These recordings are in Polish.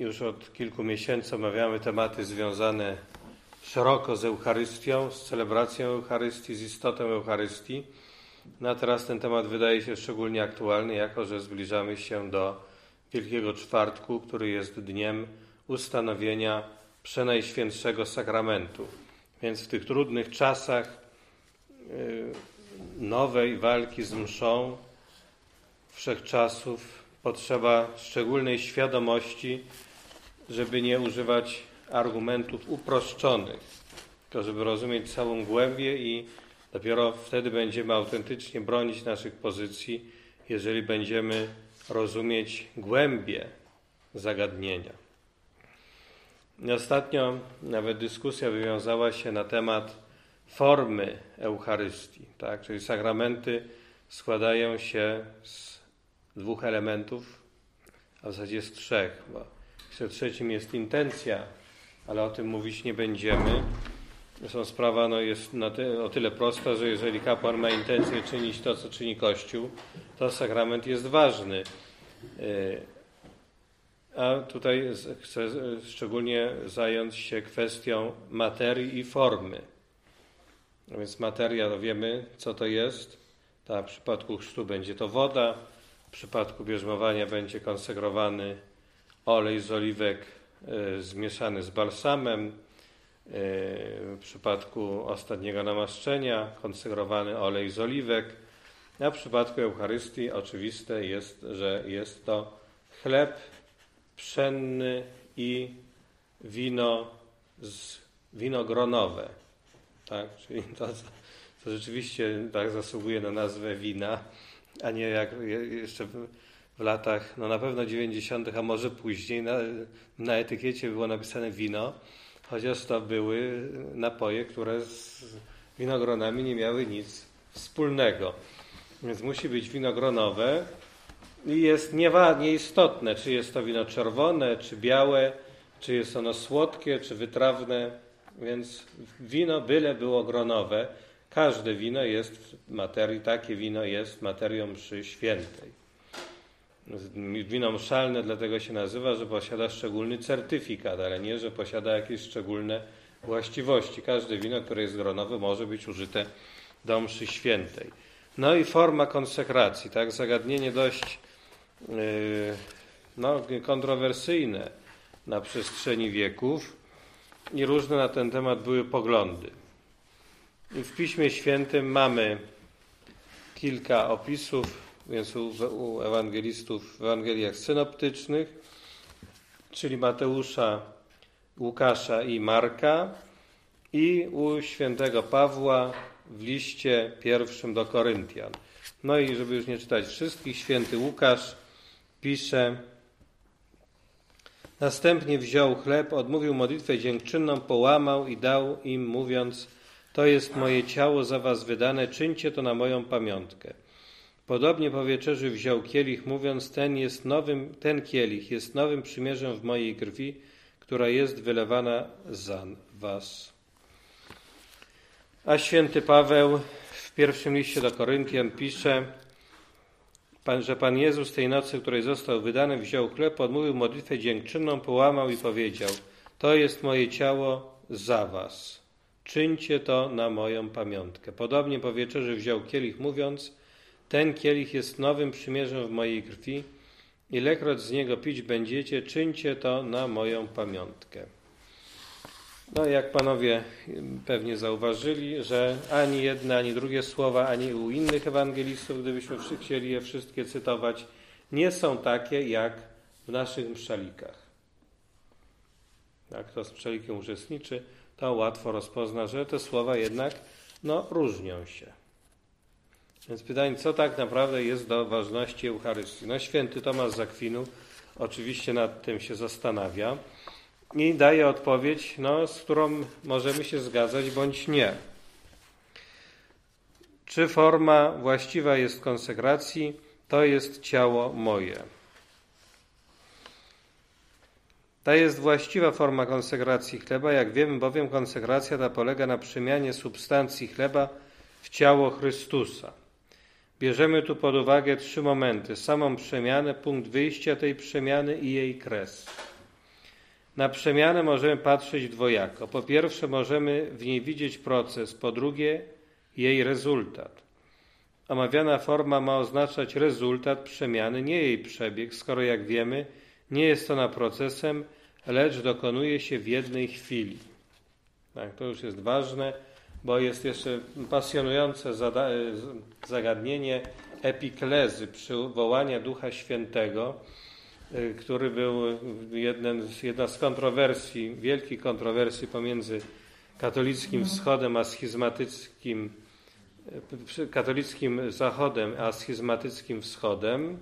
Już od kilku miesięcy omawiamy tematy związane szeroko z Eucharystią, z celebracją Eucharystii, z istotą Eucharystii. No a teraz ten temat wydaje się szczególnie aktualny, jako że zbliżamy się do Wielkiego Czwartku, który jest dniem ustanowienia Przenajświętszego Sakramentu. Więc w tych trudnych czasach nowej walki z mszą wszechczasów potrzeba szczególnej świadomości, żeby nie używać argumentów uproszczonych, tylko żeby rozumieć całą głębię i dopiero wtedy będziemy autentycznie bronić naszych pozycji, jeżeli będziemy rozumieć głębię zagadnienia. Ostatnio nawet dyskusja wywiązała się na temat formy Eucharystii, tak? Czyli sakramenty składają się z dwóch elementów, a w zasadzie z trzech, bo trzecim jest intencja, ale o tym mówić nie będziemy. Zresztą sprawa jest o tyle prosta, że jeżeli kapłan ma intencję czynić to, co czyni Kościół, to sakrament jest ważny. A tutaj chcę szczególnie zająć się kwestią materii i formy. A więc materia, to wiemy, co to jest. W przypadku chrztu będzie to woda, w przypadku bierzmowania będzie konsekrowany olej z oliwek zmieszany z balsamem, w przypadku ostatniego namaszczenia konsekrowany olej z oliwek, a w przypadku Eucharystii oczywiste jest, że jest to chleb pszenny i wino gronowe. Tak? Czyli to rzeczywiście tak zasługuje na nazwę wina, a nie jak jeszcze w latach, na pewno 90., a może później na etykiecie było napisane wino, chociaż to były napoje, które z winogronami nie miały nic wspólnego. Więc musi być wino gronowe i jest nieistotne, czy jest to wino czerwone, czy białe, czy jest ono słodkie, czy wytrawne, więc wino byle było gronowe. Każde wino jest w materii, takie wino jest materią mszy świętej. Wino mszalne dlatego się nazywa, że posiada szczególny certyfikat, ale nie, że posiada jakieś szczególne właściwości. Każde wino, które jest gronowe, może być użyte do mszy świętej. No i forma konsekracji, tak? Zagadnienie dość kontrowersyjne na przestrzeni wieków i różne na ten temat były poglądy. I w Piśmie Świętym mamy kilka opisów, więc u ewangelistów w Ewangeliach synoptycznych, czyli Mateusza, Łukasza i Marka, i u świętego Pawła w liście pierwszym do Koryntian. No i żeby już nie czytać wszystkich, święty Łukasz pisze: następnie wziął chleb, odmówił modlitwę dziękczynną, połamał i dał im, mówiąc: to jest moje ciało za was wydane, czyńcie to na moją pamiątkę. Podobnie po wieczerzy wziął kielich, mówiąc: ten kielich jest nowym przymierzem w mojej krwi, która jest wylewana za was. A święty Paweł w pierwszym liście do Koryntian pisze, że Pan Jezus tej nocy, w której został wydany, wziął chleb, odmówił modlitwę dziękczynną, połamał i powiedział: to jest moje ciało za was. Czyńcie to na moją pamiątkę. Podobnie po wieczerzy wziął kielich, mówiąc: ten kielich jest nowym przymierzem w mojej krwi. Ilekroć z niego pić będziecie, czyńcie to na moją pamiątkę. No jak panowie pewnie zauważyli, że ani jedne, ani drugie słowa, ani u innych ewangelistów, gdybyśmy chcieli je wszystkie cytować, nie są takie jak w naszych mszalikach. Jak kto z mszalikiem uczestniczy, to łatwo rozpozna, że te słowa jednak różnią się. Więc pytanie, co tak naprawdę jest do ważności Eucharystii? Święty Tomasz z Akwinu oczywiście nad tym się zastanawia i daje odpowiedź, z którą możemy się zgadzać bądź nie. Czy forma właściwa jest konsekracji? To jest ciało moje. Ta jest właściwa forma konsekracji chleba, jak wiemy, bowiem konsekracja ta polega na przemianie substancji chleba w ciało Chrystusa. Bierzemy tu pod uwagę 3 momenty. Samą przemianę, punkt wyjścia tej przemiany i jej kres. Na przemianę możemy patrzeć dwojako. Po pierwsze, możemy w niej widzieć proces, po drugie, jej rezultat. Omawiana forma ma oznaczać rezultat przemiany, nie jej przebieg, skoro, jak wiemy, nie jest ona procesem, lecz dokonuje się w jednej chwili. Tak, to już jest ważne, bo jest jeszcze pasjonujące zagadnienie epiklezy, przywołania Ducha Świętego, który był jedna z kontrowersji, wielkich kontrowersji pomiędzy katolickim wschodem a katolickim zachodem a schizmatyckim wschodem,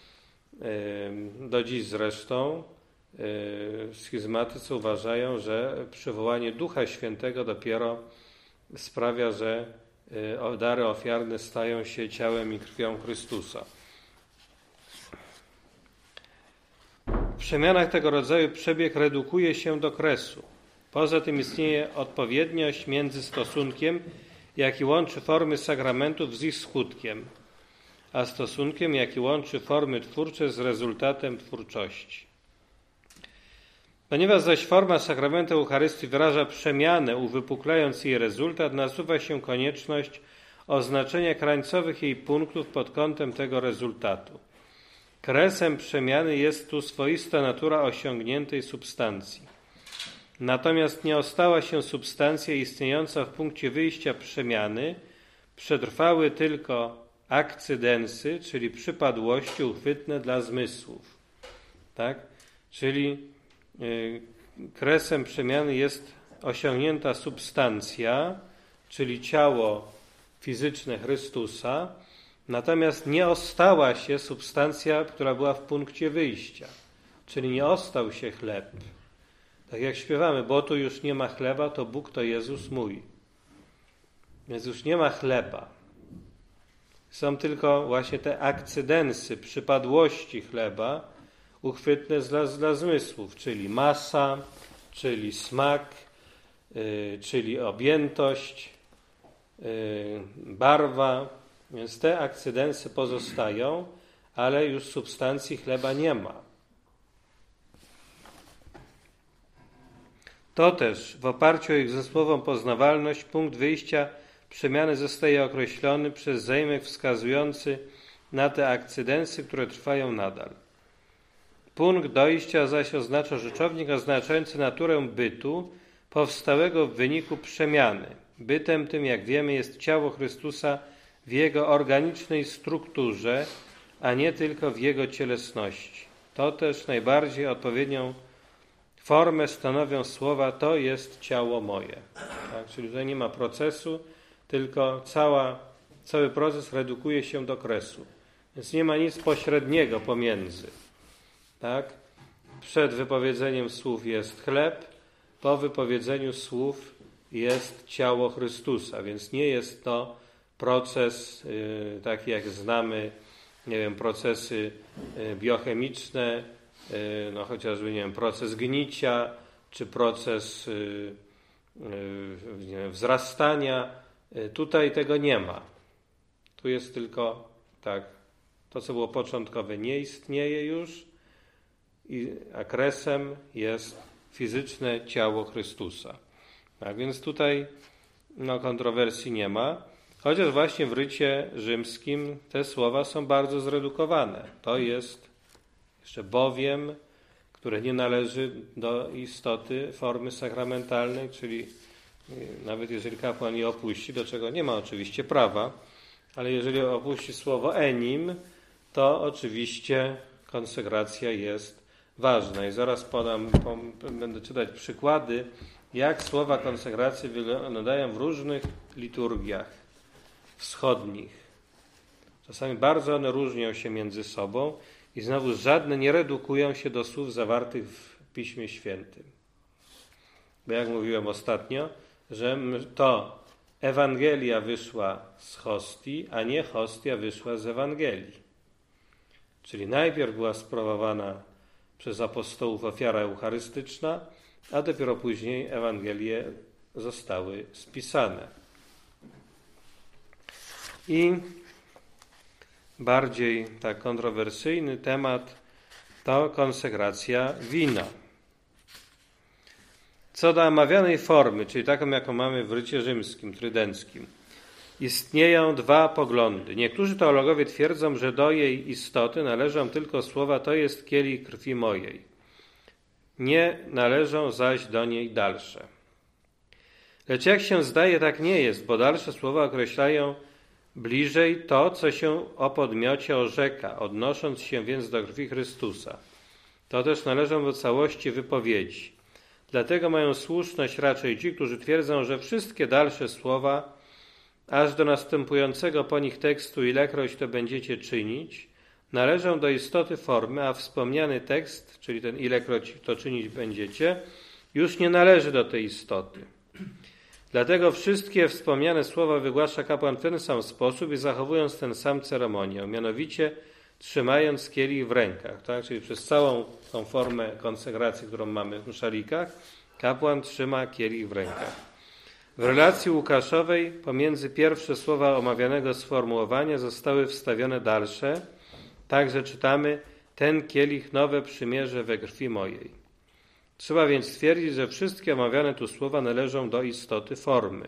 do dziś zresztą. Schizmatycy uważają, że przywołanie Ducha Świętego dopiero sprawia, że dary ofiarne stają się ciałem i krwią Chrystusa. W przemianach tego rodzaju przebieg redukuje się do kresu. Poza tym istnieje odpowiedniość między stosunkiem, jaki łączy formy sakramentów z ich skutkiem, a stosunkiem, jaki łączy formy twórcze z rezultatem twórczości. Ponieważ zaś forma sakramentu Eucharystii wyraża przemianę, uwypuklając jej rezultat, nasuwa się konieczność oznaczenia krańcowych jej punktów pod kątem tego rezultatu. Kresem przemiany jest tu swoista natura osiągniętej substancji. Natomiast nie ostała się substancja istniejąca w punkcie wyjścia przemiany, przetrwały tylko akcydensy, czyli przypadłości uchwytne dla zmysłów. Tak? Czyli kresem przemiany jest osiągnięta substancja, czyli ciało fizyczne Chrystusa, natomiast nie ostała się substancja, która była w punkcie wyjścia, czyli nie ostał się chleb. Tak jak śpiewamy, bo tu już nie ma chleba, to Bóg to Jezus mój. Więc już nie ma chleba. Są tylko właśnie te akcydensy, przypadłości chleba, uchwytne dla zmysłów, czyli masa, czyli smak, czyli objętość, barwa. Więc te akcydensy pozostają, ale już substancji chleba nie ma. To też w oparciu o ich zmysłową poznawalność punkt wyjścia przemiany zostaje określony przez zaimek wskazujący na te akcydensy, które trwają nadal. Punkt dojścia zaś oznacza rzeczownik oznaczający naturę bytu powstałego w wyniku przemiany. Bytem tym, jak wiemy, jest ciało Chrystusa w jego organicznej strukturze, a nie tylko w jego cielesności. To też najbardziej odpowiednią formę stanowią słowa to jest ciało moje. Tak? Czyli tutaj nie ma procesu, tylko cały proces redukuje się do kresu. Więc nie ma nic pośredniego pomiędzy. Tak? Przed wypowiedzeniem słów jest chleb, po wypowiedzeniu słów jest ciało Chrystusa, więc nie jest to proces taki jak znamy, nie wiem, procesy biochemiczne, no chociażby, nie wiem, proces gnicia, czy proces nie wiem, wzrastania. Tutaj tego nie ma. Tu jest tylko tak, to co było początkowe nie istnieje już, a kresem jest fizyczne ciało Chrystusa. Tak więc tutaj kontrowersji nie ma, chociaż właśnie w rycie rzymskim te słowa są bardzo zredukowane. To jest jeszcze bowiem, które nie należy do istoty formy sakramentalnej, czyli nawet jeżeli kapłan je opuści, do czego nie ma oczywiście prawa, ale jeżeli opuści słowo enim, to oczywiście konsekracja jest ważna. I zaraz będę czytać przykłady, jak słowa konsekracji wyglądają w różnych liturgiach wschodnich. Czasami bardzo one różnią się między sobą i znowu żadne nie redukują się do słów zawartych w Piśmie Świętym. Bo jak mówiłem ostatnio, że to Ewangelia wyszła z hostii, a nie hostia wyszła z Ewangelii. Czyli najpierw była sprawowana przez apostołów ofiara eucharystyczna, a dopiero później Ewangelie zostały spisane. I bardziej tak kontrowersyjny temat to konsekracja wina. Co do omawianej formy, czyli taką, jaką mamy w rycie rzymskim, trydenckim, istnieją dwa poglądy. Niektórzy teologowie twierdzą, że do jej istoty należą tylko słowa to jest kielich krwi mojej. Nie należą zaś do niej dalsze. Lecz jak się zdaje, tak nie jest, bo dalsze słowa określają bliżej to, co się o podmiocie orzeka, odnosząc się więc do krwi Chrystusa. To też należą do całości wypowiedzi. Dlatego mają słuszność raczej ci, którzy twierdzą, że wszystkie dalsze słowa, aż do następującego po nich tekstu, ilekroć to będziecie czynić, należą do istoty formy, a wspomniany tekst, czyli ten ilekroć to czynić będziecie, już nie należy do tej istoty. Dlatego wszystkie wspomniane słowa wygłasza kapłan w ten sam sposób i zachowując ten sam ceremoniał, mianowicie trzymając kielich w rękach, tak? Czyli przez całą tą formę konsekracji, którą mamy w szalikach, kapłan trzyma kielich w rękach. W relacji łukaszowej pomiędzy pierwsze słowa omawianego sformułowania zostały wstawione dalsze, także czytamy ten kielich nowe przymierze we krwi mojej. Trzeba więc stwierdzić, że wszystkie omawiane tu słowa należą do istoty formy.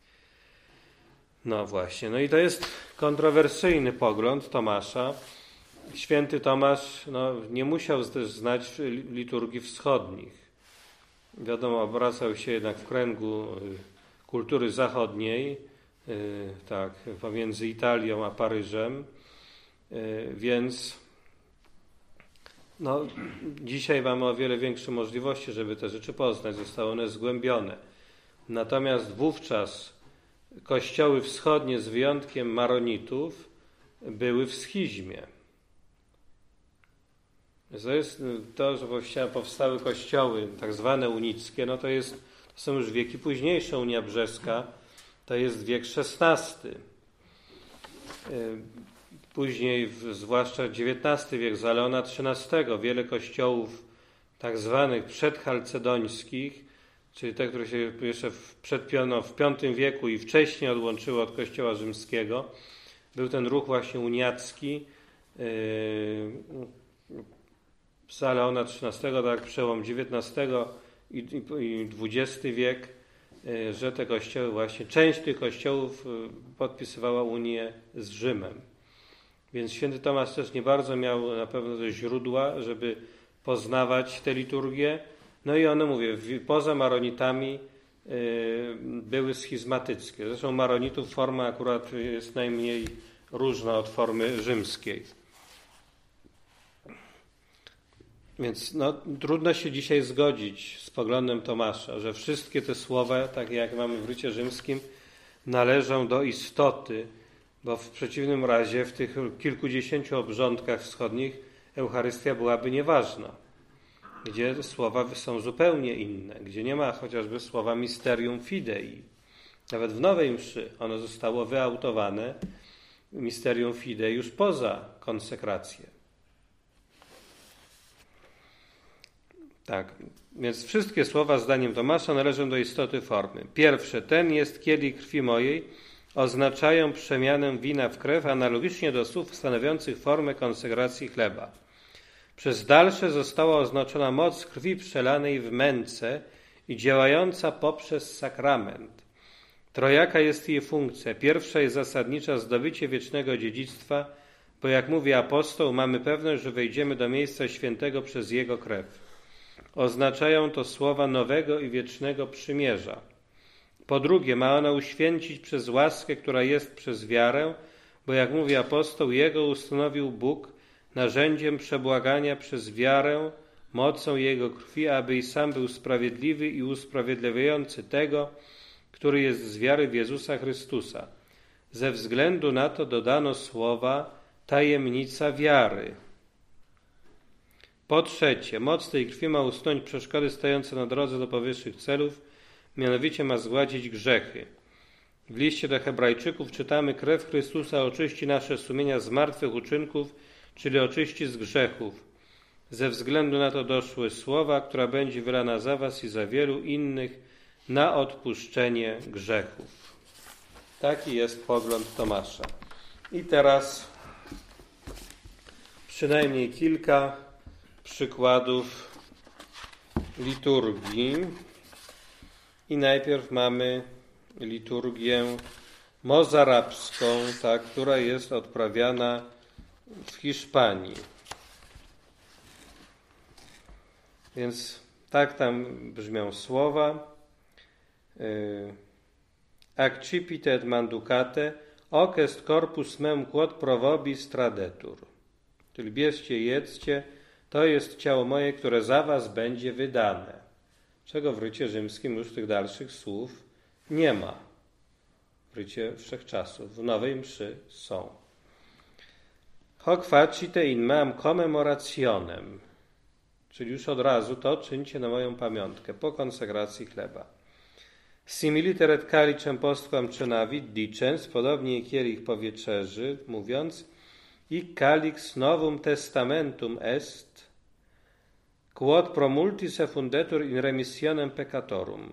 No właśnie, no i to jest kontrowersyjny pogląd Tomasza. Święty Tomasz nie musiał też znać liturgii wschodnich. Wiadomo, obracał się jednak w kręgu kultury zachodniej, tak, pomiędzy Italią a Paryżem, więc dzisiaj mamy o wiele większe możliwości, żeby te rzeczy poznać. Zostały one zgłębione. Natomiast wówczas kościoły wschodnie, z wyjątkiem maronitów, były w schizmie. To jest to, że powstały kościoły tak zwane unickie, to są już wieki późniejsze. Unia Brzeska to jest wiek XVI. Później, zwłaszcza XIX wiek, za Leona XIII, wiele kościołów tak zwanych przedchalcedońskich, czyli te, które się jeszcze w V wieku i wcześniej odłączyły od Kościoła rzymskiego. Był ten ruch właśnie uniacki za Leona XIII, tak przełom XIX i XX wiek, że te kościoły właśnie, część tych kościołów podpisywała unię z Rzymem. Więc święty Tomasz też nie bardzo miał na pewno te źródła, żeby poznawać tę liturgię. No i one, mówię, poza maronitami były schizmatyckie. Zresztą maronitów forma akurat jest najmniej różna od formy rzymskiej. Więc trudno się dzisiaj zgodzić z poglądem Tomasza, że wszystkie te słowa, takie jak mamy w rycie rzymskim, należą do istoty, bo w przeciwnym razie w tych kilkudziesięciu obrządkach wschodnich Eucharystia byłaby nieważna, gdzie słowa są zupełnie inne, gdzie nie ma chociażby słowa mysterium fidei. Nawet w Nowej Mszy ono zostało wyautowane, mysterium fidei, już poza konsekrację. Tak, więc wszystkie słowa zdaniem Tomasza należą do istoty formy. Pierwsze, ten jest kielich krwi mojej, oznaczają przemianę wina w krew, analogicznie do słów stanowiących formę konsekracji chleba. Przez dalsze została oznaczona moc krwi przelanej w męce i działająca poprzez sakrament. Trojaka jest jej funkcja. Pierwsza jest zasadnicza, zdobycie wiecznego dziedzictwa, bo jak mówi apostoł, mamy pewność, że wejdziemy do miejsca świętego przez jego krew. Oznaczają to słowa nowego i wiecznego przymierza. Po drugie, ma ona uświęcić przez łaskę, która jest przez wiarę, bo jak mówi apostoł, jego ustanowił Bóg narzędziem przebłagania przez wiarę, mocą jego krwi, aby i sam był sprawiedliwy i usprawiedliwiający tego, który jest z wiary w Jezusa Chrystusa. Ze względu na to dodano słowa tajemnica wiary. Po trzecie, moc tej krwi ma usunąć przeszkody stojące na drodze do powyższych celów, mianowicie ma zgładzić grzechy. W liście do Hebrajczyków czytamy: krew Chrystusa oczyści nasze sumienia z martwych uczynków, czyli oczyści z grzechów. Ze względu na to doszły słowa, która będzie wylana za was i za wielu innych na odpuszczenie grzechów. Taki jest pogląd Tomasza. I teraz przynajmniej kilka przykładów liturgii. I najpierw mamy liturgię mozarabską, ta, która jest odprawiana w Hiszpanii. Więc tak tam brzmią słowa. Accipite et manducate, hoc est corpus meum quod pro vobis tradetur. Czyli bierzcie, jedzcie, to jest ciało moje, które za was będzie wydane. Czego w rycie rzymskim już tych dalszych słów nie ma. W rycie wszechczasów, w nowej mszy są. Hoc facite in meam commemorationem. Czyli już od razu to czyńcie na moją pamiątkę, po konsekracji chleba. Similiter et calicem postquam cenavit dicens, podobnie kielich po wieczerzy, mówiąc, i calix novum testamentum est, quod pro multis effundetur in remissionem peccatorum.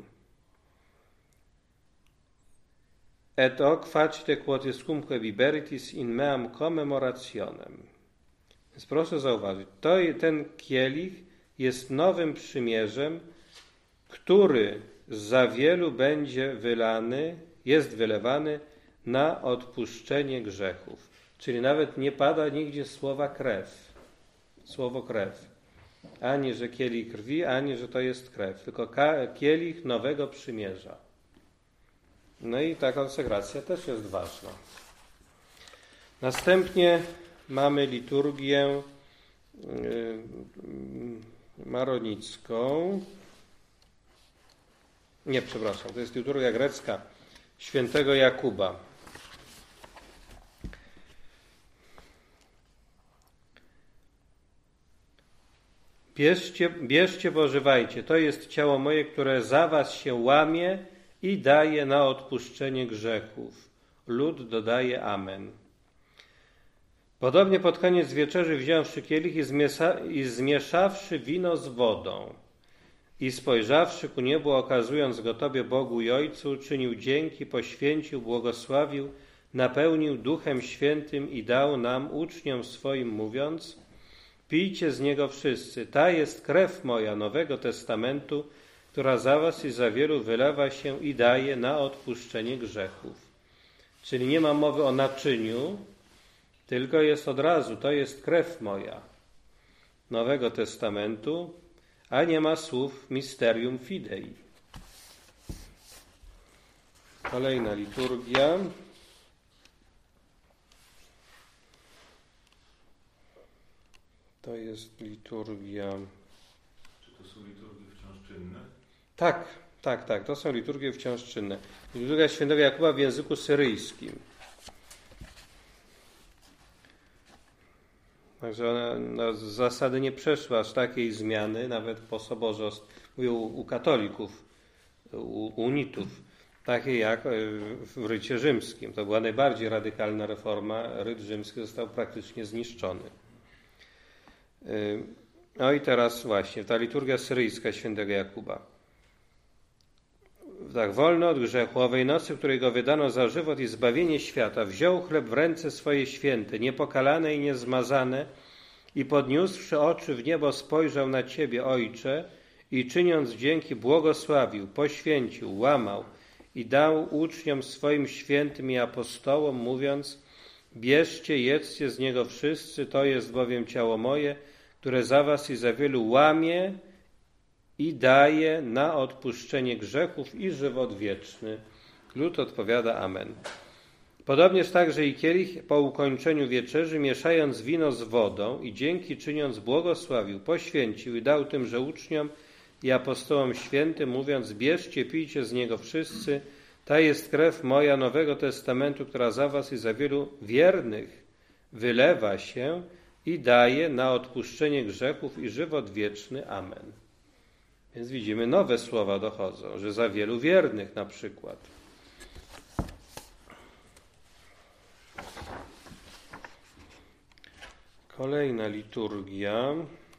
Et hoc facite quod iscumque viberitis in meam commemorationem. Więc proszę zauważyć, ten kielich jest nowym przymierzem, który za wielu będzie jest wylewany na odpuszczenie grzechów. Czyli nawet nie pada nigdzie słowo krew. Ani, że kielich krwi, ani, że to jest krew, tylko kielich nowego przymierza. No i ta konsekracja też jest ważna. Następnie mamy liturgię maronicką. Nie, przepraszam, to jest liturgia grecka świętego Jakuba. Bierzcie, pożywajcie, to jest ciało moje, które za was się łamie i daje na odpuszczenie grzechów. Lud dodaje amen. Podobnie pod koniec wieczerzy wziąwszy kielich i zmieszawszy wino z wodą i spojrzawszy ku niebu, okazując go Tobie, Bogu i Ojcu, czynił dzięki, poświęcił, błogosławił, napełnił Duchem Świętym i dał nam, uczniom swoim, mówiąc: pijcie z niego wszyscy, ta jest krew moja Nowego Testamentu, która za was i za wielu wylewa się i daje na odpuszczenie grzechów. Czyli nie ma mowy o naczyniu, tylko jest od razu, to jest krew moja Nowego Testamentu, a nie ma słów mysterium fidei. Kolejna liturgia. To jest liturgia... Czy to są liturgie wciąż czynne? Tak. To są liturgie wciąż czynne. Liturgia świętego Jakuba w języku syryjskim. Także ona z zasady nie przeszła aż takiej zmiany, nawet po soborze, mówię u katolików, u unitów, takiej jak w rycie rzymskim. To była najbardziej radykalna reforma. Ryt rzymski został praktycznie zniszczony. No i teraz właśnie ta liturgia syryjska świętego Jakuba. Tak, wolno od grzechu, owej nocy, której go wydano za żywot i zbawienie świata, wziął chleb w ręce swoje święte, niepokalane i niezmazane, i podniósłszy oczy w niebo spojrzał na Ciebie, Ojcze, i czyniąc dzięki błogosławił, poświęcił, łamał i dał uczniom swoim świętym i apostołom, mówiąc: bierzcie, jedzcie z niego wszyscy, to jest bowiem ciało moje, które za was i za wielu łamie i daje na odpuszczenie grzechów i żywot wieczny. Lud odpowiada amen. Podobnież także i kielich po ukończeniu wieczerzy, mieszając wino z wodą i dzięki czyniąc błogosławił, poświęcił i dał tymże uczniom i apostołom świętym, mówiąc: bierzcie, pijcie z niego wszyscy, ta jest krew moja Nowego Testamentu, która za was i za wielu wiernych wylewa się i daje na odpuszczenie grzechów i żywot wieczny. Amen. Więc widzimy, nowe słowa dochodzą, że za wielu wiernych na przykład. Kolejna liturgia.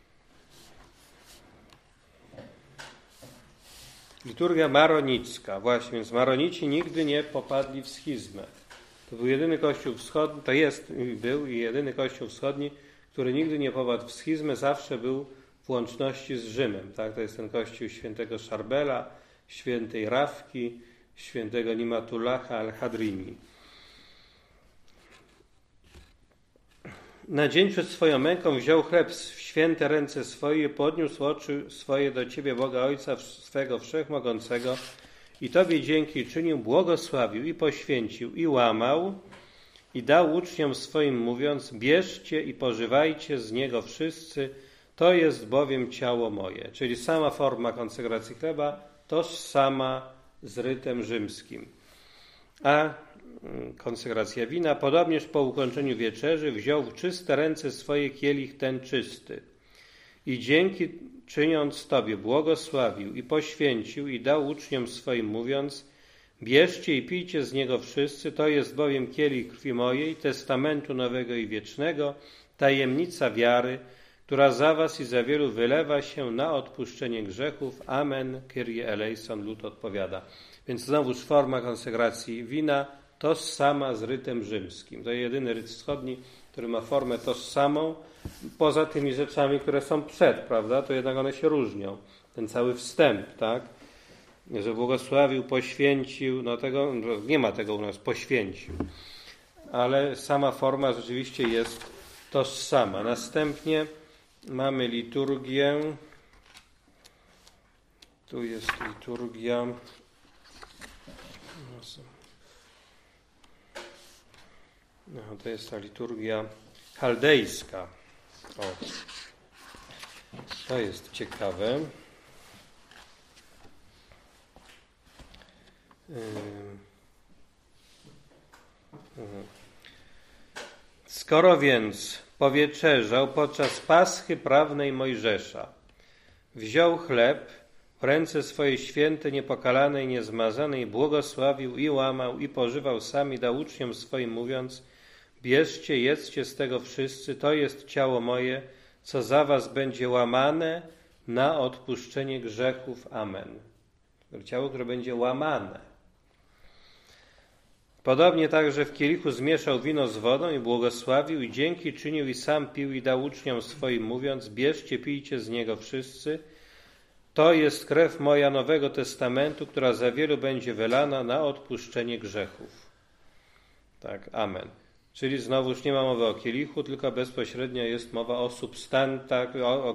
Liturgia maronicka. Właśnie, więc maronici nigdy nie popadli w schizmę. To był jedyny kościół wschodni, był jedyny kościół wschodni, który nigdy nie popadł w schizmę, zawsze był w łączności z Rzymem. Tak? To jest ten kościół świętego Szarbela, świętej Rawki, świętego Nimatulaha al-Hadrimi. Na dzień przed swoją męką wziął chleb w święte ręce swoje, podniósł oczy swoje do Ciebie, Boga Ojca swego Wszechmogącego i Tobie dzięki czynił, błogosławił i poświęcił i łamał i dał uczniom swoim mówiąc, bierzcie i pożywajcie z niego wszyscy, to jest bowiem ciało moje. Czyli sama forma konsekracji chleba tożsama z rytem rzymskim. A konsekracja wina, podobnież po ukończeniu wieczerzy wziął w czyste ręce swoje kielich ten czysty i dzięki czyniąc Tobie błogosławił i poświęcił i dał uczniom swoim mówiąc, bierzcie i pijcie z niego wszyscy, to jest bowiem kielich krwi mojej, testamentu nowego i wiecznego, tajemnica wiary, która za was i za wielu wylewa się na odpuszczenie grzechów. Amen. Kyrie eleison. Lud odpowiada. Więc znowuż forma konsekracji wina tożsama z rytem rzymskim. To jedyny ryt wschodni, który ma formę tożsamą. Poza tymi rzeczami, które są przed, prawda, to jednak one się różnią. Ten cały wstęp, tak? Że błogosławił, poświęcił, no tego nie ma tego u nas, poświęcił. Ale sama forma rzeczywiście jest tożsama. Następnie mamy liturgię. Tu jest liturgia. No, to jest ta liturgia chaldejska. O, to jest ciekawe. Skoro więc powieczerzał podczas Paschy prawnej Mojżesza, wziął chleb w ręce swoje święte, niepokalane i niezmazanej, błogosławił i łamał i pożywał sam i dał uczniom swoim mówiąc, bierzcie, jedzcie z tego wszyscy, to jest ciało moje, co za was będzie łamane na odpuszczenie grzechów. Amen. Ciało, które będzie łamane. Podobnie także w kielichu zmieszał wino z wodą i błogosławił i dzięki czynił i sam pił i dał uczniom swoim mówiąc, bierzcie, pijcie z niego wszyscy, to jest krew moja Nowego Testamentu, która za wielu będzie wylana na odpuszczenie grzechów. Tak, amen. Czyli znowuż nie ma mowy o kielichu, tylko bezpośrednio jest mowa o substantach,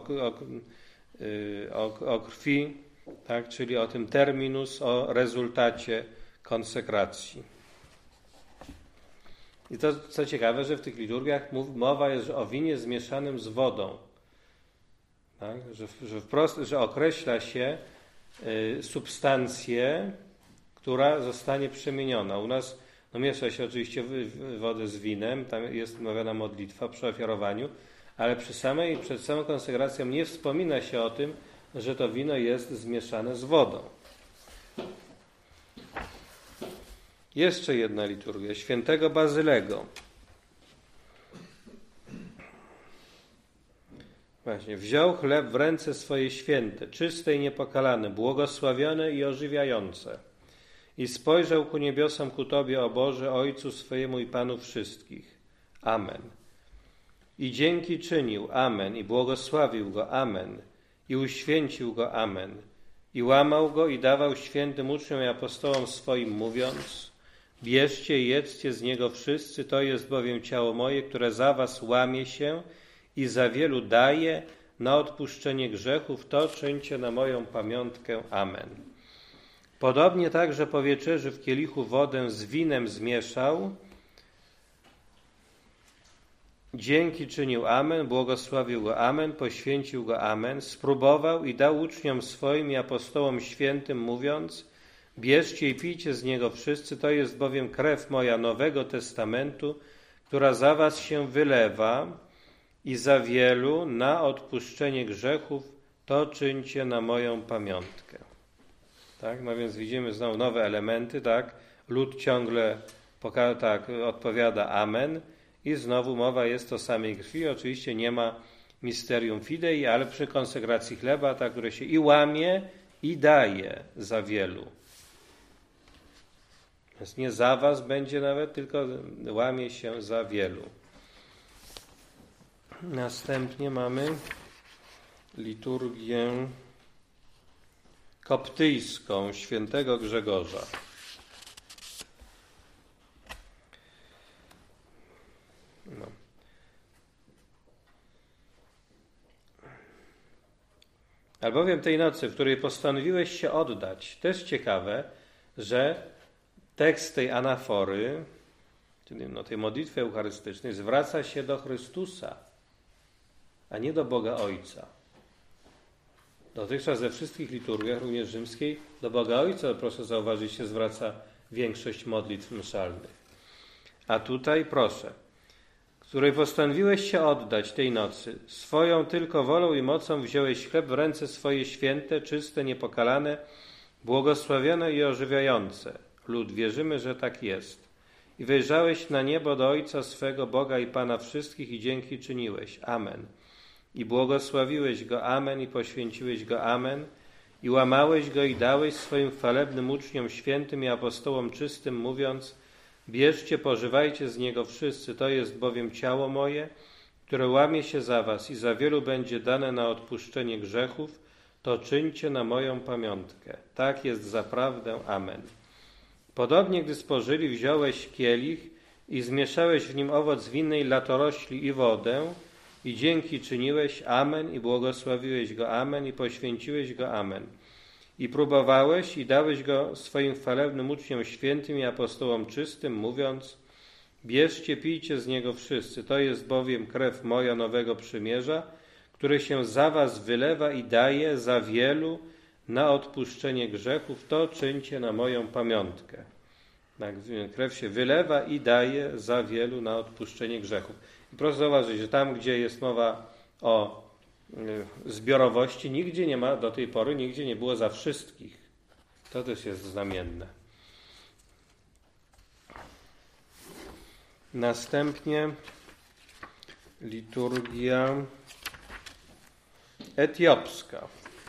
o krwi, tak, czyli o tym terminus, o rezultacie konsekracji. I to, co ciekawe, że w tych liturgiach mowa jest o winie zmieszanym z wodą. Tak? Że określa się substancję, która zostanie przemieniona. U nas miesza się oczywiście wodę z winem, tam jest mówiona modlitwa przy ofiarowaniu, ale przed samą konsekracją nie wspomina się o tym, że to wino jest zmieszane z wodą. Jeszcze jedna liturgia, świętego Bazylego. Właśnie, wziął chleb w ręce swoje święte, czyste i niepokalane, błogosławione i ożywiające. I spojrzał ku niebiosom, ku Tobie, o Boże, Ojcu swojemu i Panu wszystkich. Amen. I dzięki czynił. Amen. I błogosławił go. Amen. I uświęcił go. Amen. I łamał go i dawał świętym uczniom i apostołom swoim, mówiąc, bierzcie i jedzcie z niego wszyscy, to jest bowiem ciało moje, które za was łamie się i za wielu daje na odpuszczenie grzechów, to czyńcie na moją pamiątkę. Amen. Podobnie także po wieczerzy w kielichu wodę z winem zmieszał, dzięki czynił. Amen, błogosławił go. Amen, poświęcił go. Amen, spróbował i dał uczniom swoim i apostołom świętym, mówiąc, bierzcie i pijcie z niego wszyscy, to jest bowiem krew moja Nowego Testamentu, która za was się wylewa i za wielu na odpuszczenie grzechów, to czyńcie na moją pamiątkę. Tak, no więc widzimy znowu nowe elementy, tak? Lud ciągle odpowiada amen i znowu mowa jest o samej krwi. Oczywiście nie ma mysterium fidei, ale przy konsekracji chleba, tak, które się i łamie, i daje za wielu. Więc nie za was będzie nawet, tylko łamie się za wielu. Następnie mamy liturgię koptyjską świętego Grzegorza. No. Albowiem tej nocy, w której postanowiłeś się oddać, też ciekawe, że tekst tej anafory, czyli tej modlitwy eucharystycznej, zwraca się do Chrystusa, a nie do Boga Ojca. Dotychczas we wszystkich liturgiach, również rzymskiej, do Boga Ojca, proszę zauważyć, się zwraca większość modlitw mszalnych. A tutaj proszę, której postanowiłeś się oddać tej nocy, swoją tylko wolą i mocą wziąłeś chleb w ręce swoje święte, czyste, niepokalane, błogosławione i ożywiające. Lud, wierzymy, że tak jest. I wejrzałeś na niebo do Ojca swego, Boga i Pana wszystkich i dzięki czyniłeś. Amen. I błogosławiłeś Go. Amen. I poświęciłeś Go. Amen. I łamałeś Go i dałeś swoim chwalebnym uczniom świętym i apostołom czystym, mówiąc: bierzcie, pożywajcie z Niego wszyscy, to jest bowiem ciało moje, które łamie się za was i za wielu będzie dane na odpuszczenie grzechów, to czyńcie na moją pamiątkę. Tak jest zaprawdę. Amen. Podobnie, gdy spożyli, wziąłeś kielich i zmieszałeś w nim owoc winnej latorośli i wodę i dzięki czyniłeś. Amen. I błogosławiłeś go. Amen. I poświęciłeś go. Amen. I próbowałeś i dałeś go swoim chwalebnym uczniom świętym i apostołom czystym, mówiąc: bierzcie, pijcie z niego wszyscy, to jest bowiem krew moja nowego przymierza, które się za was wylewa i daje za wielu na odpuszczenie grzechów, to czyńcie na moją pamiątkę. Tak, krew się wylewa i daje za wielu na odpuszczenie grzechów. I proszę zauważyć, że tam, gdzie jest mowa o zbiorowości, nigdzie nie ma, do tej pory nigdzie nie było za wszystkich. To też jest znamienne. Następnie liturgia etiopska.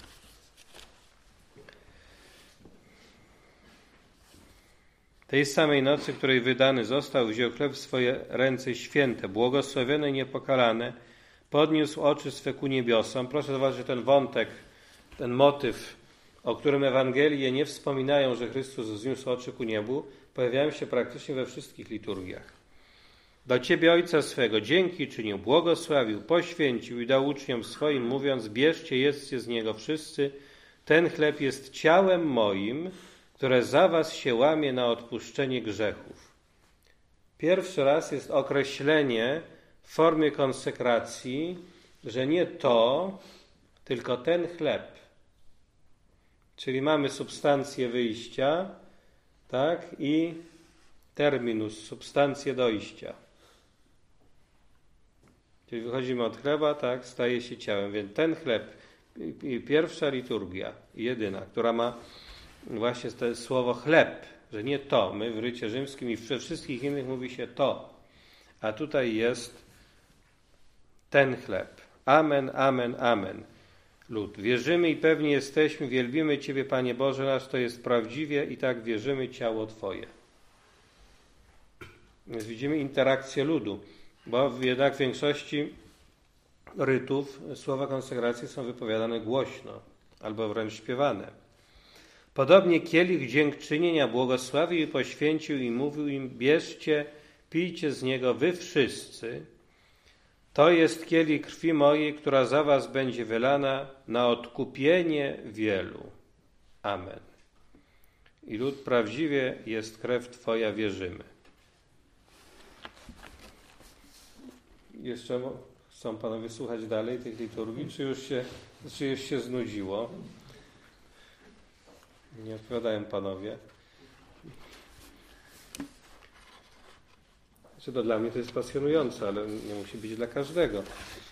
Tej samej nocy, której wydany został, wziął chleb w swoje ręce święte, błogosławione i niepokalane, podniósł oczy swe ku niebiosom. Proszę zauważyć, że ten wątek, ten motyw, o którym Ewangelie nie wspominają, że Chrystus wzniósł oczy ku niebu, pojawiają się praktycznie we wszystkich liturgiach. Do Ciebie Ojca swego dzięki czynił, błogosławił, poświęcił i dał uczniom swoim, mówiąc: bierzcie, jedzcie z niego wszyscy, ten chleb jest ciałem moim, które za was się łamie na odpuszczenie grzechów. Pierwszy raz jest określenie w formie konsekracji, że nie to, tylko ten chleb. Czyli mamy substancję wyjścia, tak, i terminus, substancję dojścia. Czyli wychodzimy od chleba, tak, staje się ciałem. Więc ten chleb, pierwsza liturgia, jedyna, która ma właśnie to słowo chleb, że nie to. My w rycie rzymskim i we wszystkich innych mówi się to. A tutaj jest ten chleb. Amen, amen, amen. Lud, wierzymy i pewni jesteśmy, wielbimy Ciebie, Panie Boże nasz, to jest prawdziwie i tak wierzymy ciało Twoje. Więc widzimy interakcję ludu, bo jednak w większości rytów słowa konsekracji są wypowiadane głośno albo wręcz śpiewane. Podobnie kielich dziękczynienia błogosławił i poświęcił i mówił im: bierzcie, pijcie z niego wy wszyscy. To jest kielich krwi mojej, która za was będzie wylana na odkupienie wielu. Amen. I lud, prawdziwie jest krew Twoja, wierzymy. Jeszcze chcą Panowie słuchać dalej tych liturgii, czy już się znudziło? Nie odpowiadają Panowie. To dla mnie to jest pasjonujące, ale nie musi być dla każdego.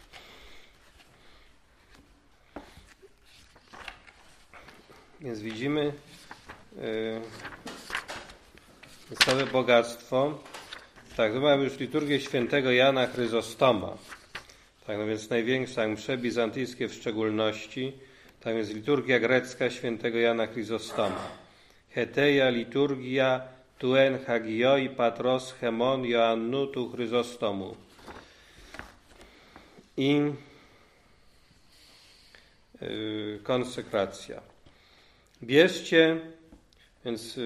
Więc widzimy całe bogactwo. Tak, to mamy już liturgię świętego Jana Chryzostoma. Tak, no więc największa, msze bizantyjskie w szczególności. Tam jest liturgia grecka świętego Jana Chryzostoma. Heteia liturgia tuen hagioi patros hemon Joannu tu Chryzostomu. I konsekracja. Bierzcie, więc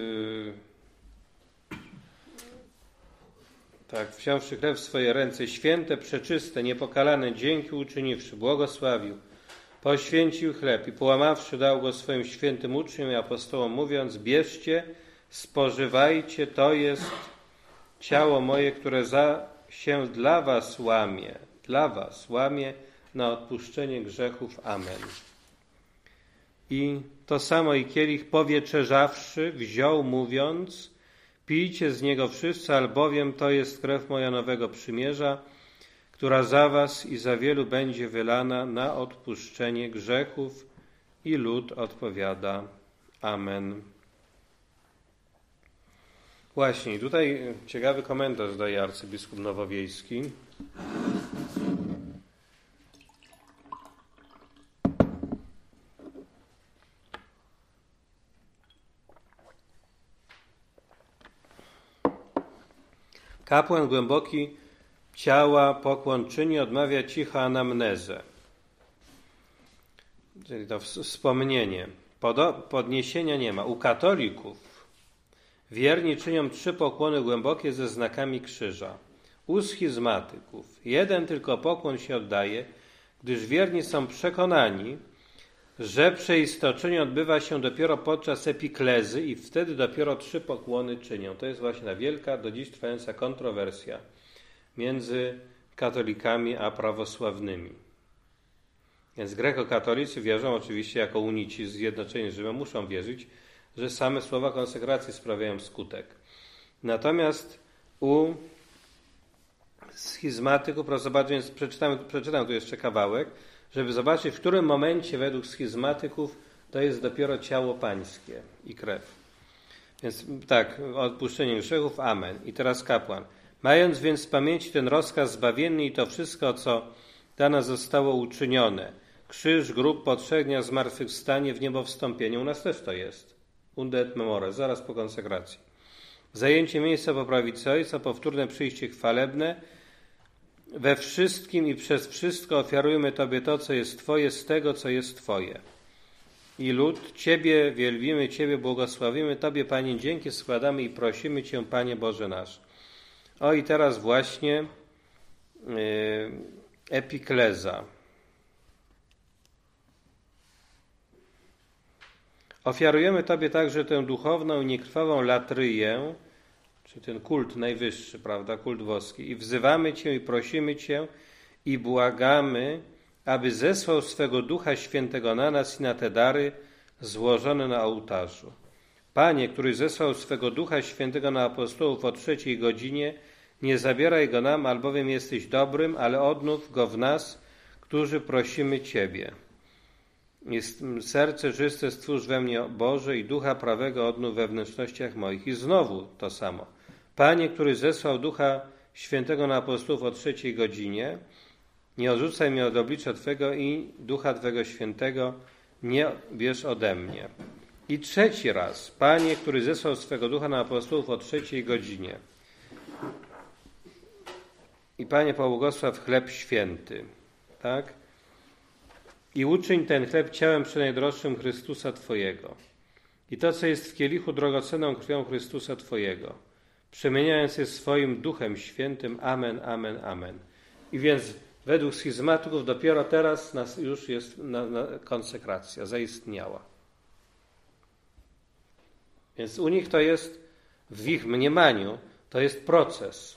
tak, wziąwszy chleb w swoje ręce, święte, przeczyste, niepokalane, dzięki uczyniwszy, błogosławił, poświęcił chleb i połamawszy dał go swoim świętym uczniom i apostołom, mówiąc: bierzcie, spożywajcie, to jest ciało moje, które się dla was łamie na odpuszczenie grzechów. Amen. I to samo i kielich powieczerzawszy wziął, mówiąc: pijcie z niego wszyscy, albowiem to jest krew moja nowego przymierza, która za was i za wielu będzie wylana na odpuszczenie grzechów. I lud odpowiada: Amen. Właśnie, tutaj ciekawy komentarz daje arcybiskup Nowowiejski. Kapłan głęboki ciała pokłon czyni, odmawia cicho anamnezę, czyli to wspomnienie. Podniesienia nie ma. U katolików wierni czynią 3 pokłony głębokie ze znakami krzyża. U schizmatyków 1 tylko pokłon się oddaje, gdyż wierni są przekonani, że przeistoczenie odbywa się dopiero podczas epiklezy i wtedy dopiero 3 pokłony czynią. To jest właśnie ta wielka, do dziś trwająca kontrowersja między katolikami a prawosławnymi. Więc grekokatolicy wierzą oczywiście jako unici zjednoczeni z Rzymem, muszą wierzyć, że same słowa konsekracji sprawiają skutek. Natomiast u schizmatyków, proszę zobaczyć, więc przeczytam tu jeszcze kawałek, żeby zobaczyć, w którym momencie według schizmatyków to jest dopiero ciało pańskie i krew. Więc tak, odpuszczenie grzechów, amen. I teraz kapłan. Mając więc w pamięci ten rozkaz zbawienny i to wszystko, co dla nas zostało uczynione, krzyż, grób, po 3 dniach zmartwychwstanie, w niebo wstąpienie, u nas też to jest. Unde et memore, zaraz po konsekracji. Zajęcie miejsca po prawicy Ojca, powtórne przyjście chwalebne, we wszystkim i przez wszystko ofiarujemy Tobie to, co jest Twoje, z tego, co jest Twoje. I lud, Ciebie wielbimy, Ciebie błogosławimy, Tobie, Panie, dzięki składamy i prosimy Cię, Panie Boże nasz. O i teraz właśnie epikleza. Ofiarujemy Tobie także tę duchowną i niekrwawą latryję, czy ten kult najwyższy, prawda, kult woski, i wzywamy Cię i prosimy Cię i błagamy, aby zesłał swego Ducha Świętego na nas i na te dary złożone na ołtarzu. Panie, który zesłał swego Ducha Świętego na apostołów o 3 godzinie, nie zabieraj go nam, albowiem jesteś dobrym, ale odnów go w nas, którzy prosimy Ciebie. Serce czyste stwórz we mnie, Boże, i Ducha prawego odnów we wnętrznościach moich. I znowu to samo. Panie, który zesłał Ducha Świętego na apostołów o 3 godzinie, nie odrzucaj mnie od oblicza Twego i Ducha Twego Świętego nie bierz ode mnie. I 3 raz. Panie, który zesłał swego Ducha na apostołów o 3 godzinie. I Panie, pobłogosław chleb święty. Tak? I uczyń ten chleb ciałem przenajdroższym Chrystusa Twojego. I to, co jest w kielichu, drogocenną krwią Chrystusa Twojego, przemieniając je swoim Duchem Świętym. Amen, amen, amen. I więc według schizmatyków dopiero teraz już jest konsekracja, zaistniała. Więc u nich to jest, w ich mniemaniu, to jest proces.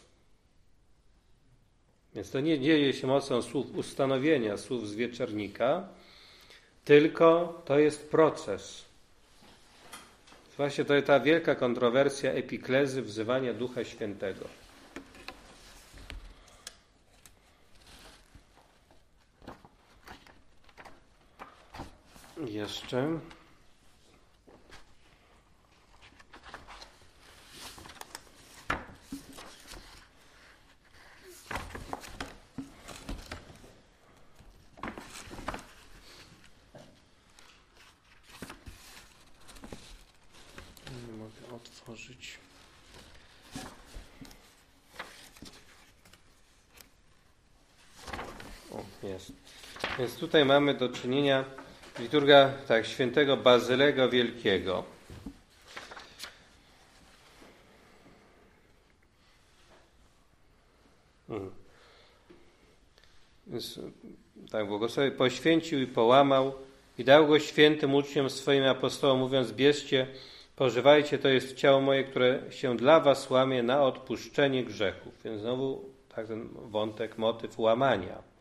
Więc to nie dzieje się mocą słów ustanowienia, słów z wieczernika, tylko to jest proces. Właśnie to jest ta wielka kontrowersja epiklezy, wzywania Ducha Świętego. Jeszcze. Nie mogę otworzyć. O, jest. Więc tutaj mamy do czynienia Liturgia świętego Bazylego Wielkiego. Więc, błogosławił, poświęcił i połamał i dał go świętym uczniom swoim apostołom, mówiąc: bierzcie, pożywajcie, to jest ciało moje, które się dla was łamie na odpuszczenie grzechów. Więc znowu ten wątek, motyw łamania.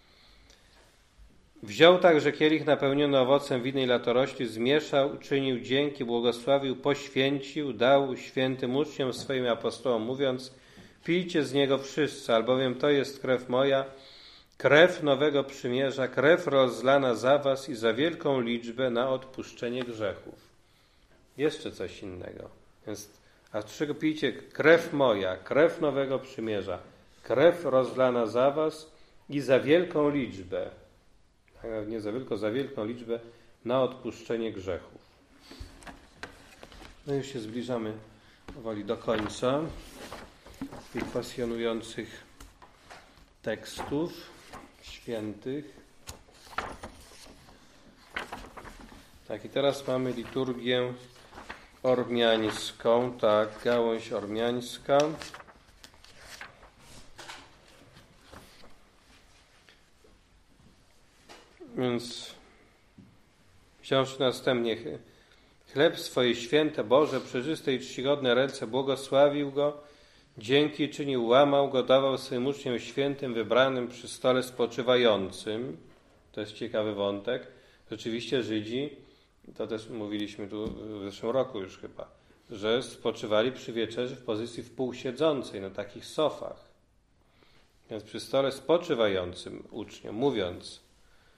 Wziął także kielich napełniony owocem winnej latorośli, zmieszał, uczynił dzięki, błogosławił, poświęcił, dał świętym uczniom swoim apostołom, mówiąc: pijcie z niego wszyscy, albowiem to jest krew moja, krew nowego przymierza, krew rozlana za was i za wielką liczbę na odpuszczenie grzechów. Jeszcze coś innego. Więc, a czego pijcie? Krew moja, krew nowego przymierza, krew rozlana za was i za wielką liczbę, nie za wielką, za wielką liczbę na odpuszczenie grzechów. No już się zbliżamy powoli do końca tych pasjonujących tekstów świętych. I teraz mamy liturgię ormiańską, gałąź ormiańska. Więc wziąwszy następnie chleb swoje święte, Boże, przejrzyste i czcigodne ręce, błogosławił go, dzięki czynił, łamał go, dawał swym uczniom świętym, wybranym przy stole spoczywającym. To jest ciekawy wątek. Rzeczywiście Żydzi, to też mówiliśmy tu w zeszłym roku już chyba, że spoczywali przy wieczerzy w pozycji wpółsiedzącej, na takich sofach. Więc przy stole spoczywającym uczniom, mówiąc,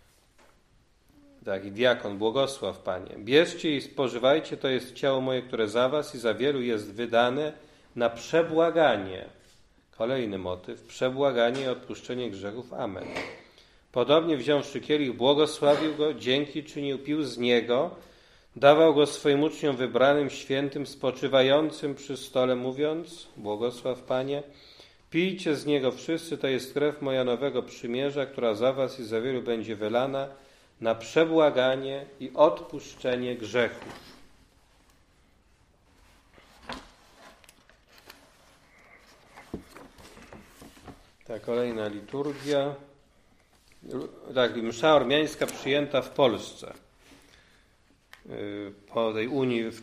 i diakon, błogosław Panie, bierzcie i spożywajcie, to jest ciało moje, które za was i za wielu jest wydane na przebłaganie. Kolejny motyw, przebłaganie i odpuszczenie grzechów. Amen. Podobnie wziąwszy kielich, błogosławił go, dzięki czynił, pił z niego, dawał go swoim uczniom wybranym, świętym, spoczywającym przy stole, mówiąc: błogosław Panie, pijcie z niego wszyscy, to jest krew moja nowego przymierza, która za was i za wielu będzie wylana na przebłaganie i odpuszczenie grzechów. Kolejna liturgia. Msza ormiańska przyjęta w Polsce po tej unii w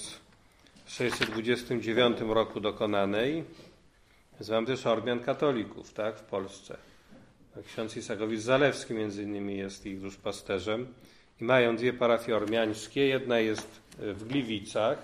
1629 roku dokonanej. Znam też Ormian katolików, w Polsce. Ksiądz Isakowicz-Zalewski między innymi jest ich duszpasterzem i mają dwie parafie ormiańskie. Jedna jest w Gliwicach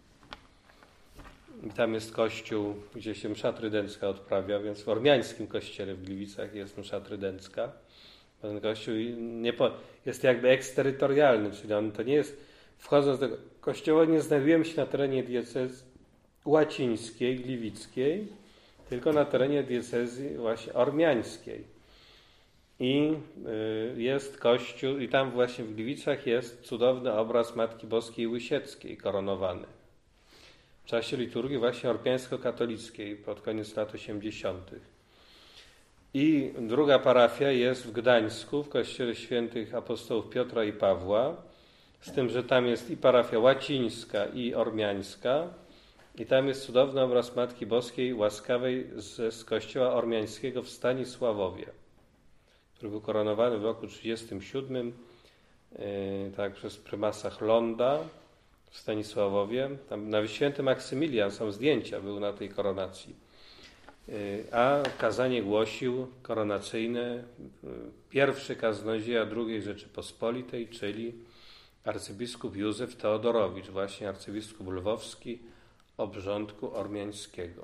i tam jest kościół, gdzie się msza trydencka odprawia, więc w ormiańskim kościele w Gliwicach jest msza trydencka. Ten kościół jest jakby eksterytorialny, czyli on to nie jest, wchodząc do kościoła, nie znajdujemy się na terenie diecezji łacińskiej, gliwickiej, tylko na terenie diecezji właśnie ormiańskiej. I jest kościół, i tam właśnie w Gliwicach jest cudowny obraz Matki Boskiej Łysieckiej koronowany. W czasie liturgii właśnie ormiańsko-katolickiej pod koniec lat 80. I druga parafia jest w Gdańsku, w kościele świętych apostołów Piotra i Pawła, z tym, że tam jest i parafia łacińska i ormiańska. I tam jest cudowny obraz Matki Boskiej Łaskawej z kościoła ormiańskiego w Stanisławowie, który był koronowany w roku 1937 przez prymasa Chlonda w Stanisławowie. Tam na Święty Maksymilian są zdjęcia, był na tej koronacji. A kazanie głosił koronacyjne pierwszy kaznodzieja II Rzeczypospolitej, czyli arcybiskup Józef Teodorowicz, właśnie arcybiskup lwowski obrządku ormiańskiego.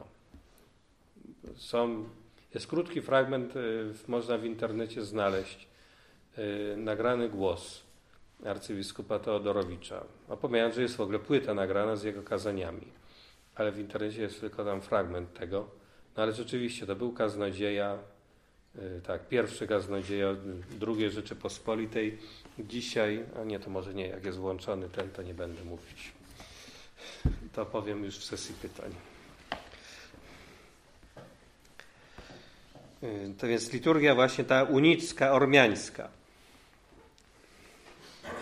Jest krótki fragment, można w internecie znaleźć, nagrany głos arcybiskupa Teodorowicza. Pomijając, że jest w ogóle płyta nagrana z jego kazaniami, ale w internecie jest tylko tam fragment tego. No ale rzeczywiście to był kaznodzieja, pierwszy kaznodzieja II Rzeczypospolitej. Dzisiaj, a nie, to może nie, jak jest włączony ten, to nie będę mówić. To powiem już w sesji pytań. To więc liturgia właśnie ta unicka, ormiańska.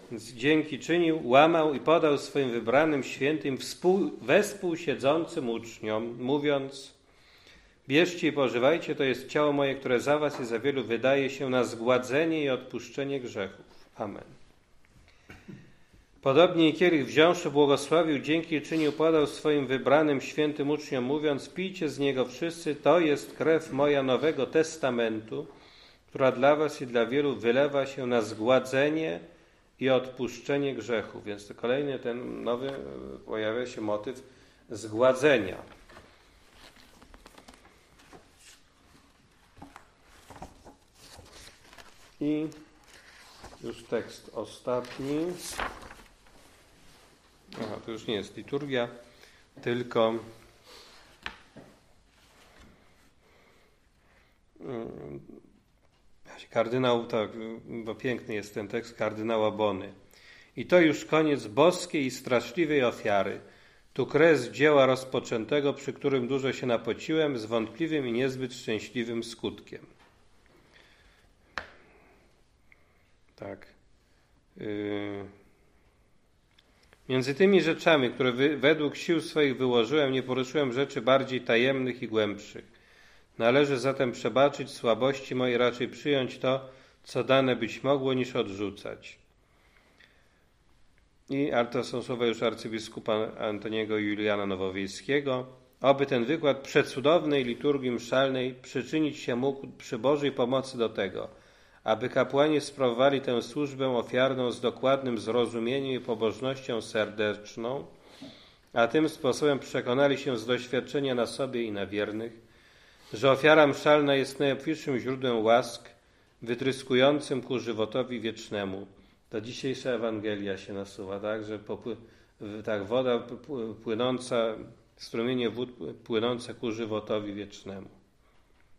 Więc dzięki czynił, łamał i podał swoim wybranym świętym wespół siedzącym uczniom, mówiąc: bierzcie i pożywajcie, to jest ciało moje, które za was i za wielu wydaje się na zgładzenie i odpuszczenie grzechów. Amen. Podobnie i kielich wziąwszy, błogosławił, dzięki czynił, podał swoim wybranym świętym uczniom, mówiąc: pijcie z niego wszyscy, to jest krew moja Nowego Testamentu, która dla was i dla wielu wylewa się na zgładzenie i odpuszczenie grzechów. Więc to kolejny ten nowy pojawia się motyw zgładzenia. I już tekst ostatni. To już nie jest liturgia, tylko kardynał, tak, bo piękny jest ten tekst kardynała Bony. I to już koniec boskiej i straszliwej ofiary. Tu kres dzieła rozpoczętego, przy którym dużo się napociłem, z wątpliwym i niezbyt szczęśliwym skutkiem. Tak. Między tymi rzeczami, które według sił swoich wyłożyłem, nie poruszyłem rzeczy bardziej tajemnych i głębszych. Należy zatem przebaczyć słabości moje, raczej przyjąć to, co dane być mogło, niż odrzucać. I to są słowa już arcybiskupa Antoniego Juliana Nowowiejskiego. Oby ten wykład przecudownej liturgii mszalnej przyczynić się mógł przy Bożej pomocy do tego, aby kapłani sprawowali tę służbę ofiarną z dokładnym zrozumieniem i pobożnością serdeczną, a tym sposobem przekonali się z doświadczenia na sobie i na wiernych, że ofiara mszalna jest najobfitszym źródłem łask, wytryskującym ku żywotowi wiecznemu. To dzisiejsza Ewangelia się nasuwa, tak, że woda płynąca, strumienie wód płynące ku żywotowi wiecznemu.